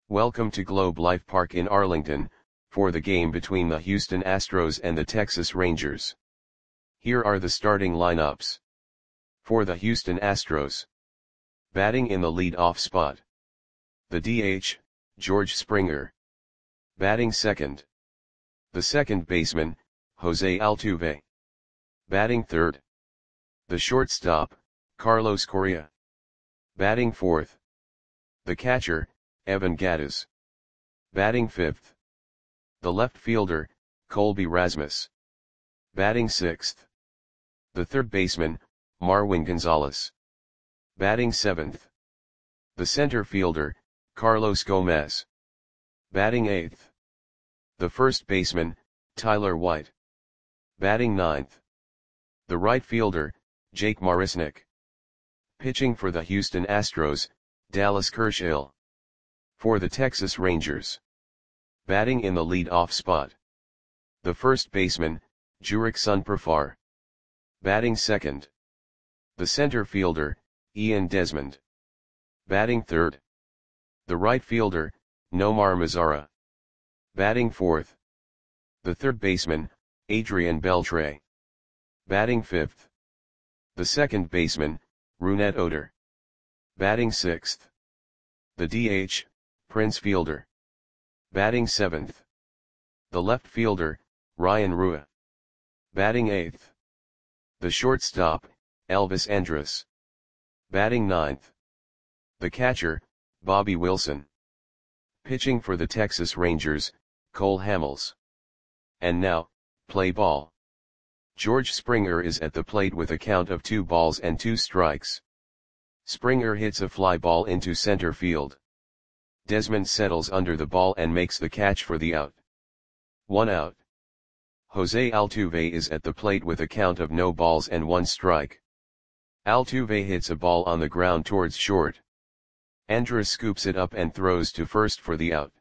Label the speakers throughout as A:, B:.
A: Welcome to Globe Life Park in Arlington, for the game between the Houston Astros and the Texas Rangers. Here are the starting lineups. For the Houston Astros. Batting in the lead-off spot. The DH, George Springer. Batting second. The second baseman, Jose Altuve. Batting third. The shortstop, Carlos Correa. Batting fourth. The catcher, Evan Gattis. Batting fifth. The left fielder, Colby Rasmus. Batting sixth. The third baseman, Marwin Gonzalez. Batting seventh. The center fielder, Carlos Gomez. Batting eighth. The first baseman, Tyler White. Batting ninth. The right fielder, Jake Marisnick. Pitching for the Houston Astros, Dallas Kershaw. For the Texas Rangers. Batting in the lead-off spot. The first baseman, Jurickson Profar. Batting second. The center fielder, Ian Desmond. Batting third. The right fielder, Nomar Mazara. Batting fourth. The third baseman, Adrian Beltre. Batting fifth. The second baseman, Rougned Odor. Batting sixth. The DH, Prince Fielder. Batting seventh. The left fielder, Ryan Rua. Batting eighth. The shortstop, Elvis Andrus. Batting ninth. The catcher, Bobby Wilson. Pitching for the Texas Rangers, Cole Hamels. And now, play ball. George Springer is at the plate with a count of 2 balls and 2 strikes. Springer hits a fly ball into center field. Desmond settles under the ball and makes the catch for the out. 1 out. Jose Altuve is at the plate with a count of no balls and 1 strike. Altuve hits a ball on the ground towards short. Andrus scoops it up and throws to first for the out.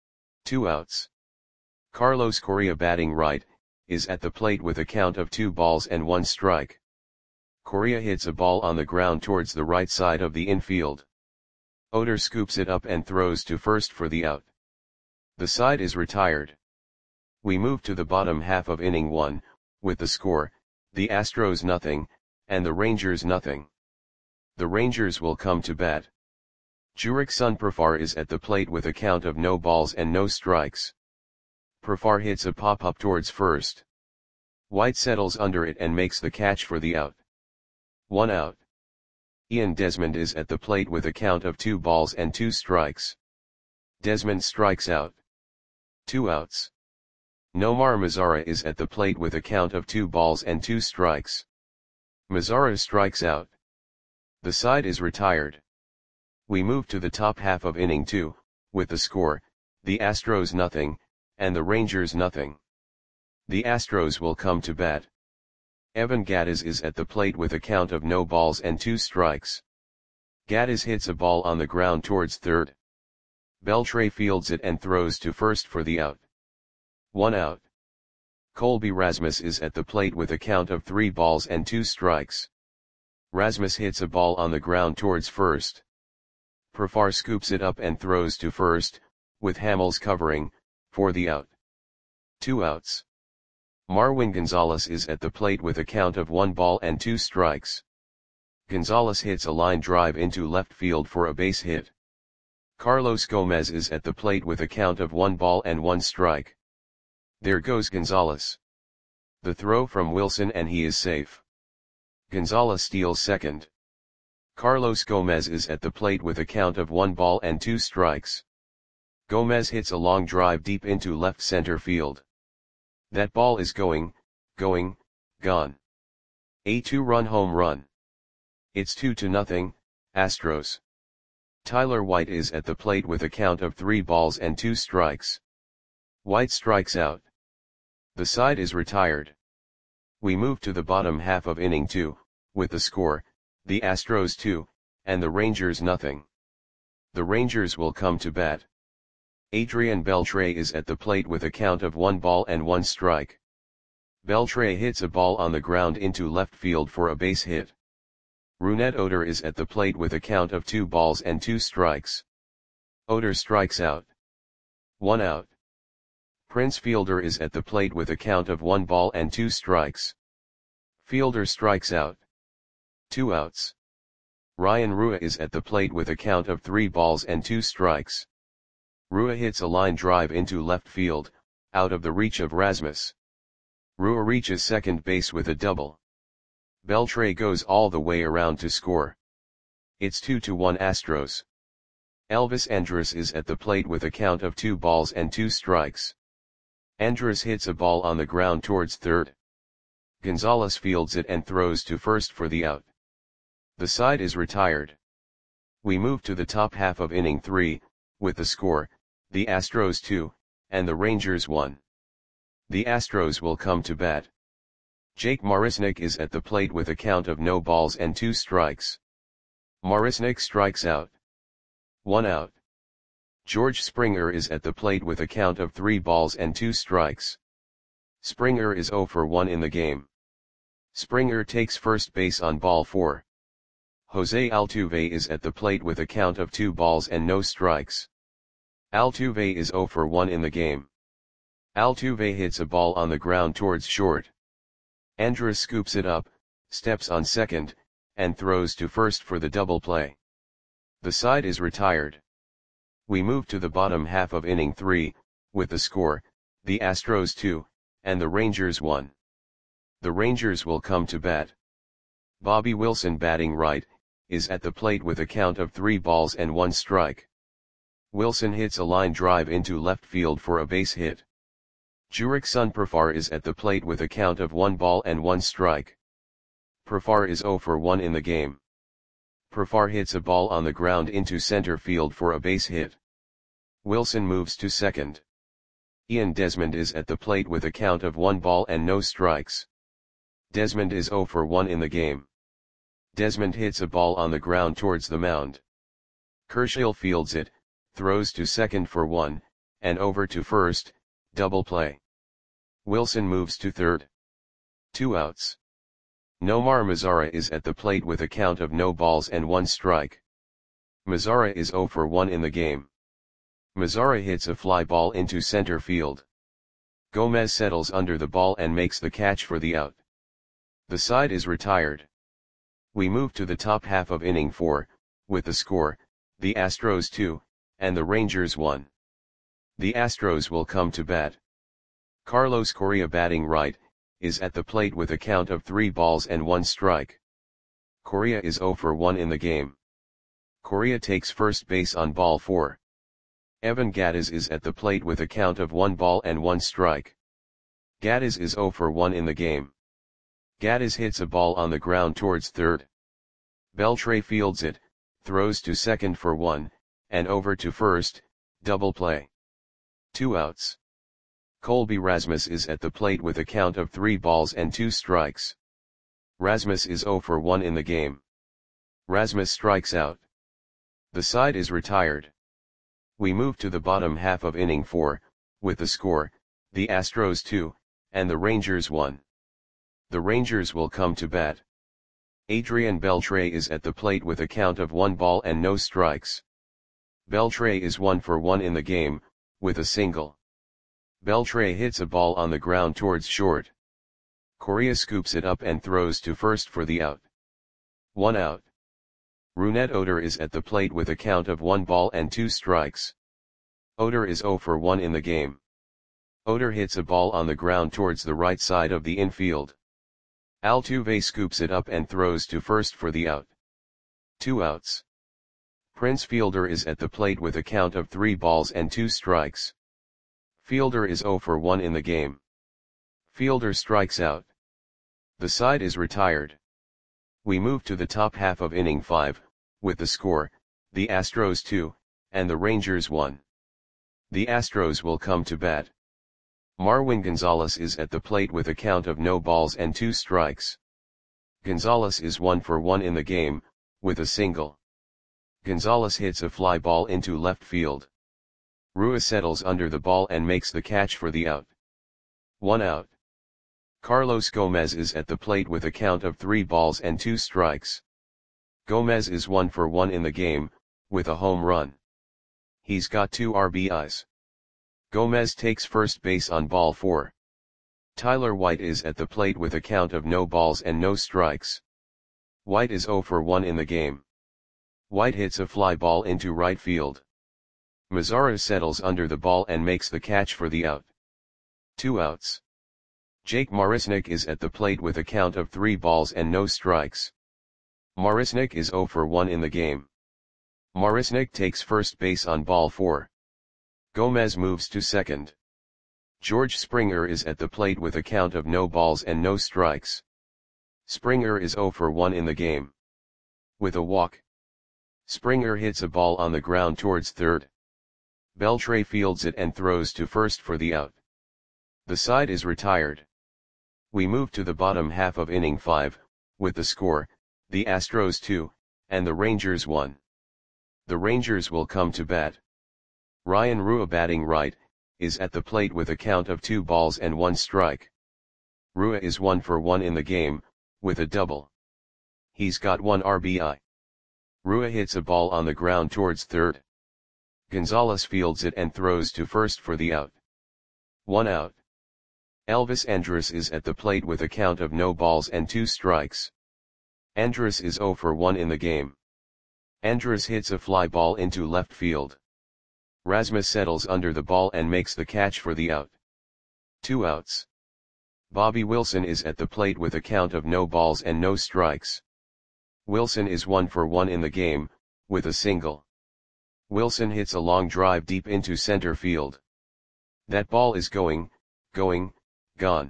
A: 2 outs. Carlos Correa, batting right, is at the plate with a count of 2 balls and 1 strike. Correa hits a ball on the ground towards the right side of the infield. Odor scoops it up and throws to first for the out. The side is retired. We move to the bottom half of inning 1, with the score, the Astros 0, and the Rangers 0. The Rangers will come to bat. Jurickson Profar is at the plate with a count of no balls and no strikes. Profar hits a pop-up towards first. White settles under it and makes the catch for the out. 1 out. Ian Desmond is at the plate with a count of 2 balls and 2 strikes. Desmond strikes out. 2 outs. Nomar Mazara is at the plate with a count of 2 balls and 2 strikes. Mazara strikes out. The side is retired. We move to the top half of inning 2, with the score, the Astros 0, and the Rangers 0. The Astros will come to bat. Evan Gattis is at the plate with a count of no balls and 2 strikes. Gattis hits a ball on the ground towards third. Beltre fields it and throws to first for the out. 1 out. Colby Rasmus is at the plate with a count of 3 balls and 2 strikes. Rasmus hits a ball on the ground towards first. Profar scoops it up and throws to first, with Hamels covering, for the out. 2 outs. Marwin Gonzalez is at the plate with a count of 1 ball and 2 strikes. Gonzalez hits a line drive into left field for a base hit. Carlos Gomez is at the plate with a count of 1 ball and 1 strike. There goes Gonzalez. The throw from Wilson and he is safe. Gonzalez steals second. Carlos Gomez is at the plate with a count of 1 ball and 2 strikes. Gomez hits a long drive deep into left center field. That ball is gone. A 2-run home run. It's 2-0, Astros. Tyler White is at the plate with a count of 3 balls and 2 strikes. White strikes out. The side is retired. We move to the bottom half of inning 2, with the score, the Astros 2, and the Rangers 0. The Rangers will come to bat. Adrian Beltre is at the plate with a count of 1 ball and 1 strike. Beltre hits a ball on the ground into left field for a base hit. Rougned Odor is at the plate with a count of 2 balls and 2 strikes. Oder strikes out. 1 out. Prince Fielder is at the plate with a count of 1 ball and 2 strikes. Fielder strikes out. 2 outs. Ryan Rua is at the plate with a count of 3 balls and 2 strikes. Rua hits a line drive into left field, out of the reach of Rasmus. Rua reaches second base with a double. Beltre goes all the way around to score. It's 2-1 Astros. Elvis Andrus is at the plate with a count of 2 balls and 2 strikes. Andrus hits a ball on the ground towards third. Gonzalez fields it and throws to first for the out. The side is retired. We move to the top half of inning 3, with the score, the Astros 2, and the Rangers 1. The Astros will come to bat. Jake Marisnick is at the plate with a count of no balls and 2 strikes. Marisnick strikes out. 1 out. George Springer is at the plate with a count of 3 balls and 2 strikes. Springer is 0 for 1 in the game. Springer takes first base on ball 4. Jose Altuve is at the plate with a count of 2 balls and no strikes. Altuve is 0 for 1 in the game. Altuve hits a ball on the ground towards short. Andrus scoops it up, steps on second, and throws to first for the double play. The side is retired. We move to the bottom half of inning 3, with the score, the Astros 2, and the Rangers 1. The Rangers will come to bat. Bobby Wilson, batting right, is at the plate with a count of 3 balls and 1 strike. Wilson hits a line drive into left field for a base hit. Jurickson Profar is at the plate with a count of 1 ball and 1 strike. Profar is 0 for 1 in the game. Profar hits a ball on the ground into center field for a base hit. Wilson moves to second. Ian Desmond is at the plate with a count of 1 ball and no strikes. Desmond is 0 for 1 in the game. Desmond hits a ball on the ground towards the mound. Kershaw fields it, throws to second for 1, and over to first, double play. Wilson moves to third. 2 outs. Nomar Mazara is at the plate with a count of no balls and 1 strike. Mazara is 0 for 1 in the game. Mazara hits a fly ball into center field. Gomez settles under the ball and makes the catch for the out. The side is retired. We move to the top half of inning 4, with the score, the Astros 2, and the Rangers 1. The Astros will come to bat. Carlos Correa, batting right, is at the plate with a count of 3 balls and 1 strike. Correa is 0 for 1 in the game. Correa takes first base on ball 4. Evan Gattis is at the plate with a count of 1 ball and 1 strike. Gattis is 0 for 1 in the game. Gattis hits a ball on the ground towards third. Beltre fields it, throws to second for 1, and over to first, double play. 2 outs. Colby Rasmus is at the plate with a count of 3 balls and 2 strikes. Rasmus is 0 for 1 in the game. Rasmus strikes out. The side is retired. We move to the bottom half of inning 4, with the score, the Astros 2, and the Rangers 1. The Rangers will come to bat. Adrian Beltre is at the plate with a count of 1 ball and no strikes. Beltre is 1 for 1 in the game, with a single. Beltre hits a ball on the ground towards short. Correa scoops it up and throws to first for the out. 1 out. Rougned Odor is at the plate with a count of 1 ball and 2 strikes. Odor is 0 for 1 in the game. Odor hits a ball on the ground towards the right side of the infield. Altuve scoops it up and throws to first for the out. 2 outs. Prince Fielder is at the plate with a count of 3 balls and 2 strikes. Fielder is 0 for 1 in the game. Fielder strikes out. The side is retired. We move to the top half of inning 5, with the score, the Astros 2, and the Rangers 1. The Astros will come to bat. Marwin Gonzalez is at the plate with a count of no balls and 2 strikes. Gonzalez is 1 for 1 in the game, with a single. Gonzalez hits a fly ball into left field. Rua settles under the ball and makes the catch for the out. 1 out. Carlos Gomez is at the plate with a count of 3 balls and 2 strikes. Gomez is 1 for 1 in the game, with a home run. He's got 2 RBIs. Gomez takes first base on ball 4. Tyler White is at the plate with a count of no balls and no strikes. White is 0 for 1 in the game. White hits a fly ball into right field. Mazara settles under the ball and makes the catch for the out. 2 outs. Jake Marisnick is at the plate with a count of 3 balls and no strikes. Marisnick is 0 for 1 in the game. Marisnick takes first base on ball 4. Gomez moves to second. George Springer is at the plate with a count of no balls and no strikes. Springer is 0 for 1 in the game. With a walk, Springer hits a ball on the ground towards third. Beltre fields it and throws to first for the out. The side is retired. We move to the bottom half of inning 5, with the score, the Astros 2, and the Rangers 1. The Rangers will come to bat. Ryan Rua, batting right, is at the plate with a count of 2 balls and 1 strike. Rua is 1 for 1 in the game, with a double. He's got 1 RBI. Rua hits a ball on the ground towards third. Gonzalez fields it and throws to first for the out. 1 out. Elvis Andrus is at the plate with a count of no balls and 2 strikes. Andrus is 0 for 1 in the game. Andrus hits a fly ball into left field. Rasmus settles under the ball and makes the catch for the out. 2 outs. Bobby Wilson is at the plate with a count of no balls and no strikes. Wilson is 1 for 1 in the game, with a single. Wilson hits a long drive deep into center field. That ball is going, gone.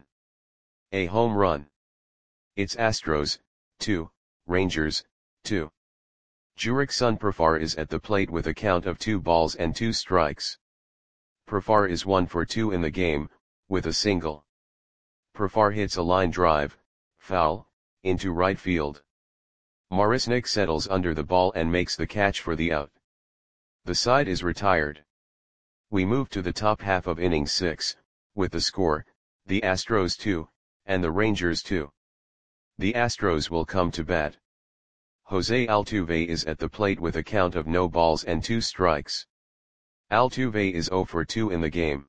A: A home run. It's Astros, 2, Rangers, 2. Jurickson Profar is at the plate with a count of 2 balls and 2 strikes. Profar is 1 for 2 in the game, with a single. Profar hits a line drive, foul, into right field. Marisnick settles under the ball and makes the catch for the out. The side is retired. We move to the top half of inning 6, with the score, the Astros 2, and the Rangers 2. The Astros will come to bat. Jose Altuve is at the plate with a count of no balls and 2 strikes. Altuve is 0 for 2 in the game.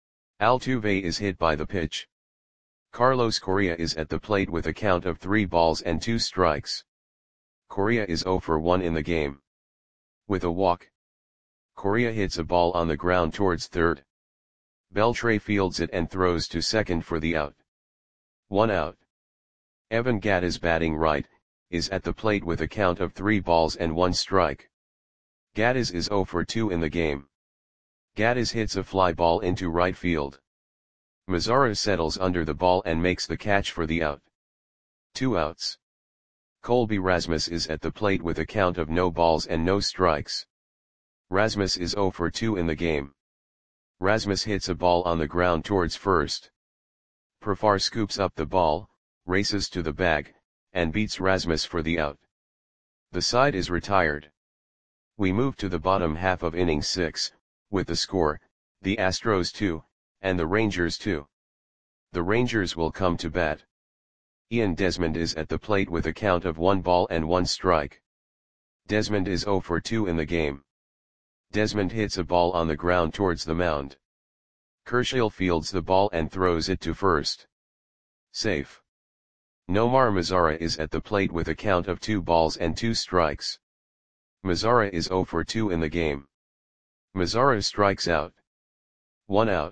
A: Altuve is hit by the pitch. Carlos Correa is at the plate with a count of 3 balls and 2 strikes. Correa is 0 for 1 in the game. With a walk, Correa hits a ball on the ground towards third. Beltre fields it and throws to second for the out. 1 out. Evan Gattis, batting right, is at the plate with a count of 3 balls and 1 strike. Gattis is 0 for 2 in the game. Gattis hits a fly ball into right field. Mazara settles under the ball and makes the catch for the out. 2 outs. Colby Rasmus is at the plate with a count of no balls and no strikes. Rasmus is 0 for 2 in the game. Rasmus hits a ball on the ground towards first. Profar scoops up the ball, races to the bag, and beats Rasmus for the out. The side is retired. We move to the bottom half of inning 6, with the score, the Astros 2, and the Rangers 2. The Rangers will come to bat. Ian Desmond is at the plate with a count of 1 ball and 1 strike. Desmond is 0 for 2 in the game. Desmond hits a ball on the ground towards the mound. Kershaw fields the ball and throws it to first. Safe. Nomar Mazara is at the plate with a count of 2 balls and 2 strikes. Mazara is 0 for 2 in the game. Mazara strikes out. 1 out.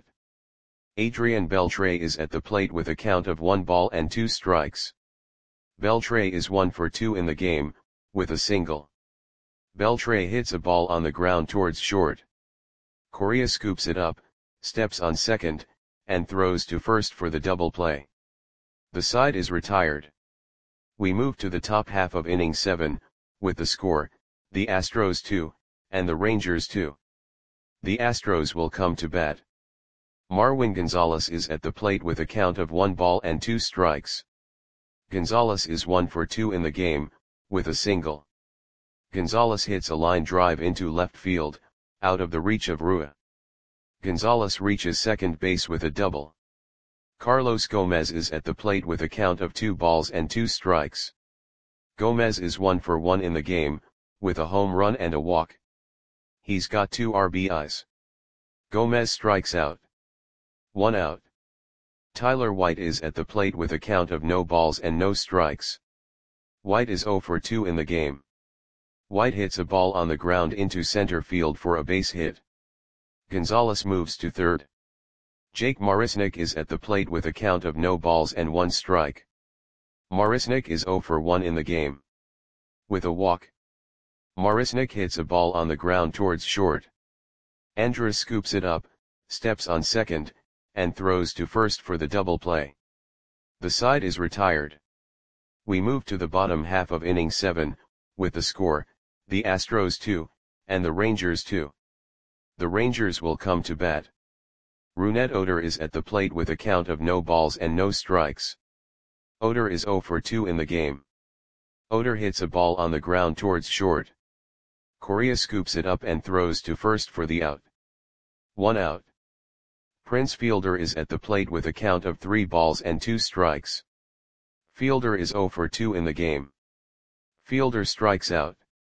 A: Adrian Beltre is at the plate with a count of 1 ball and 2 strikes. Beltre is 1 for 2 in the game, with a single. Beltre hits a ball on the ground towards short. Correa scoops it up, steps on second, and throws to first for the double play. The side is retired. We move to the top half of inning 7, with the score, the Astros 2, and the Rangers 2. The Astros will come to bat. Marwin Gonzalez is at the plate with a count of 1 ball and 2 strikes. Gonzalez is 1 for 2 in the game, with a single. Gonzalez hits a line drive into left field, out of the reach of Rua. Gonzalez reaches second base with a double. Carlos Gomez is at the plate with a count of 2 balls and 2 strikes. Gomez is 1 for 1 in the game, with a home run and a walk. He's got 2 RBIs. Gomez strikes out. 1 out. Tyler White is at the plate with a count of no balls and no strikes. White is 0 for 2 in the game. White hits a ball on the ground into center field for a base hit. Gonzalez moves to third. Jake Marisnick is at the plate with a count of no balls and 1 strike. Marisnick is 0 for 1 in the game. With a walk, Marisnick hits a ball on the ground towards short. Andrus scoops it up, steps on second, and throws to first for the double play. The side is retired. We move to the bottom half of inning 7, with the score, the Astros 2, and the Rangers 2. The Rangers will come to bat. Rougned Odor is at the plate with a count of no balls and no strikes. Odor is 0 for 2 in the game. Odor hits a ball on the ground towards short. Correa scoops it up and throws to first for the out. 1 out. Prince Fielder is at the plate with a count of 3 balls and 2 strikes. Fielder is 0 for 2 in the game. Fielder strikes out.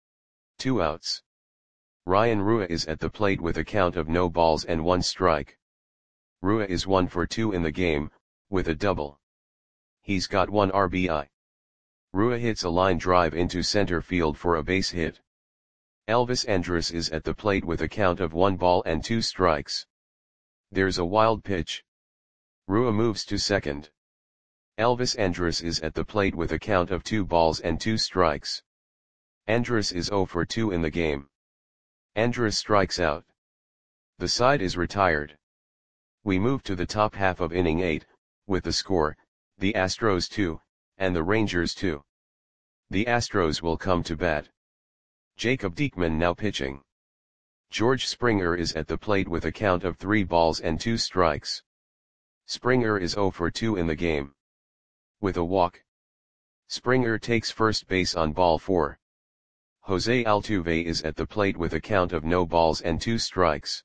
A: 2 outs. Ryan Rua is at the plate with a count of no balls and 1 strike. Rua is 1 for 2 in the game, with a double. He's got 1 RBI. Rua hits a line drive into center field for a base hit. Elvis Andrus is at the plate with a count of 1 ball and 2 strikes. There's a wild pitch. Rua moves to second. Elvis Andrus is at the plate with a count of 2 balls and 2 strikes. Andrus is 0 for 2 in the game. Andrus strikes out. The side is retired. We move to the top half of inning 8, with the score, the Astros 2, and the Rangers 2. The Astros will come to bat. Jacob Diekman now pitching. George Springer is at the plate with a count of 3 balls and 2 strikes. Springer is 0 for 2 in the game. With a walk, Springer takes first base on ball 4. Jose Altuve is at the plate with a count of no balls and 2 strikes.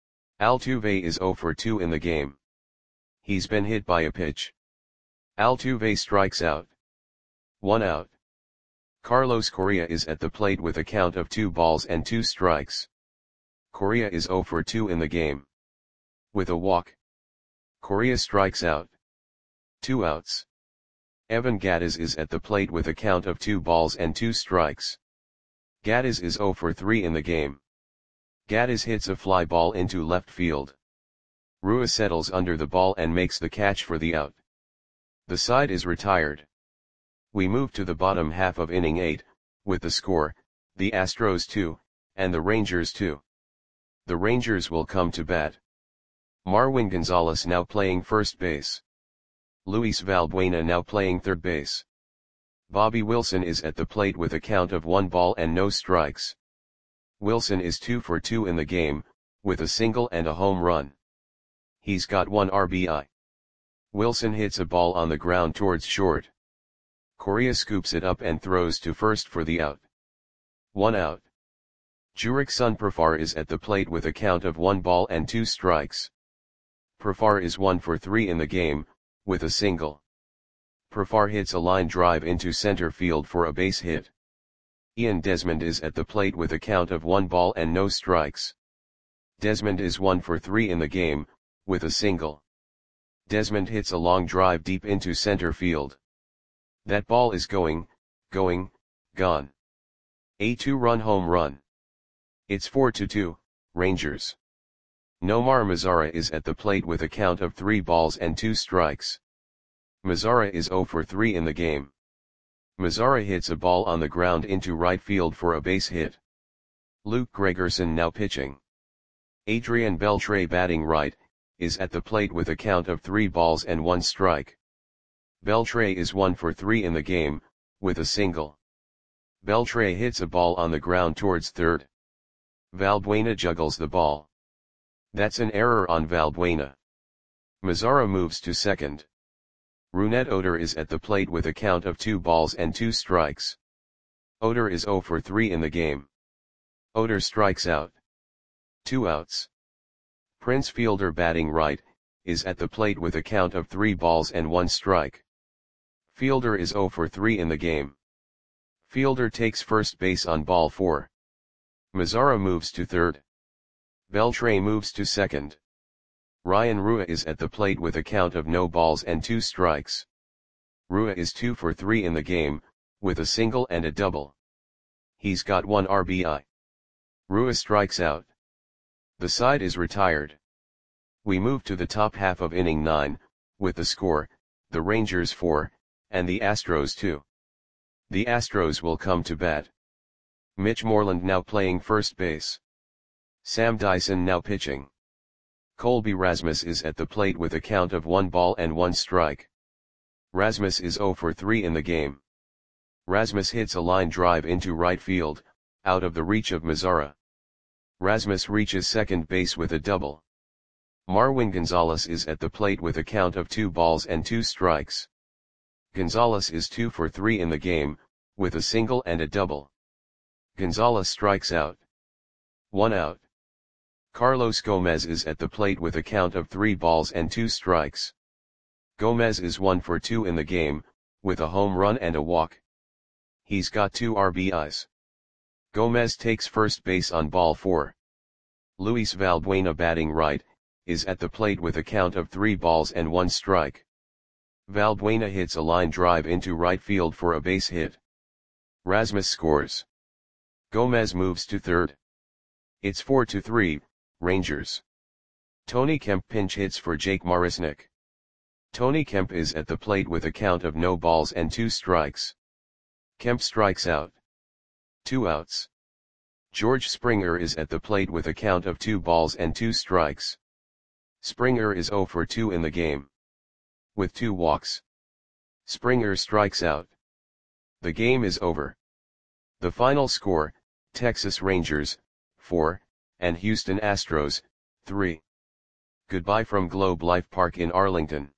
A: Altuve is 0 for 2 in the game. He's been hit by a pitch. Altuve strikes out. 1 out. Carlos Correa is at the plate with a count of 2 balls and 2 strikes. Correa is 0 for 2 in the game. With a walk, Correa strikes out. 2 outs. Evan Gattis is at the plate with a count of 2 balls and 2 strikes. Gattis is 0 for 3 in the game. Gattis hits a fly ball into left field. Rua settles under the ball and makes the catch for the out. The side is retired. We move to the bottom half of inning 8, with the score, the Astros 2, and the Rangers 2. The Rangers will come to bat. Marwin Gonzalez now playing first base. Luis Valbuena now playing third base. Bobby Wilson is at the plate with a count of 1 ball and no strikes. Wilson is 2 for 2 in the game, with a single and a home run. He's got 1 RBI. Wilson hits a ball on the ground towards short. Correa scoops it up and throws to first for the out. 1 out. Jurickson Profar is at the plate with a count of 1 ball and 2 strikes. Profar is 1 for 3 in the game, with a single. Profar hits a line drive into center field for a base hit. Ian Desmond is at the plate with a count of 1 ball and no strikes. Desmond is 1 for 3 in the game, with a single. Desmond hits a long drive deep into center field. That ball is gone. A 2-run home run. It's 4-2, Rangers. Nomar Mazara is at the plate with a count of 3 balls and 2 strikes. Mazara is 0 for 3 in the game. Mazara hits a ball on the ground into right field for a base hit. Luke Gregerson now pitching. Adrian Beltre batting right, is at the plate with a count of 3 balls and 1 strike. Beltre is 1 for 3 in the game, with a single. Beltre hits a ball on the ground towards third. Valbuena juggles the ball. That's an error on Valbuena. Mazara moves to second. Rougned Odor is at the plate with a count of 2 balls and 2 strikes. Odor is 0 for 3 in the game. Odor strikes out. 2 outs. Prince Fielder batting right, is at the plate with a count of 3 balls and 1 strike. Fielder is 0 for 3 in the game. Fielder takes first base on ball 4. Mazara moves to third. Beltre moves to second. Ryan Rua is at the plate with a count of no balls and 2 strikes. Rua is 2 for 3 in the game, with a single and a double. He's got 1 RBI. Rua strikes out. The side is retired. We move to the top half of inning 9, with the score, the Rangers 4, and the Astros 2. The Astros will come to bat. Mitch Moreland now playing first base. Sam Dyson now pitching. Colby Rasmus is at the plate with a count of 1 ball and 1 strike. Rasmus is 0 for 3 in the game. Rasmus hits a line drive into right field, out of the reach of Mazara. Rasmus reaches second base with a double. Marwin Gonzalez is at the plate with a count of 2 balls and 2 strikes. Gonzalez is 2 for 3 in the game, with a single and a double. Gonzalez strikes out. 1 out. Carlos Gomez is at the plate with a count of 3 balls and 2 strikes. Gomez is 1 for 2 in the game, with a home run and a walk. He's got 2 RBIs. Gomez takes first base on ball 4. Luis Valbuena batting right, is at the plate with a count of 3 balls and 1 strike. Valbuena hits a line drive into right field for a base hit. Rasmus scores. Gomez moves to third. It's 4-3, Rangers. Tony Kemp pinch hits for Jake Marisnick. Tony Kemp is at the plate with a count of no balls and 2 strikes. Kemp strikes out. 2 outs. George Springer is at the plate with a count of 2 balls and 2 strikes. Springer is 0 for 2 in the game. With 2 walks. Springer strikes out. The game is over. The final score, Texas Rangers, 4, and Houston Astros, 3. Goodbye from Globe Life Park in Arlington.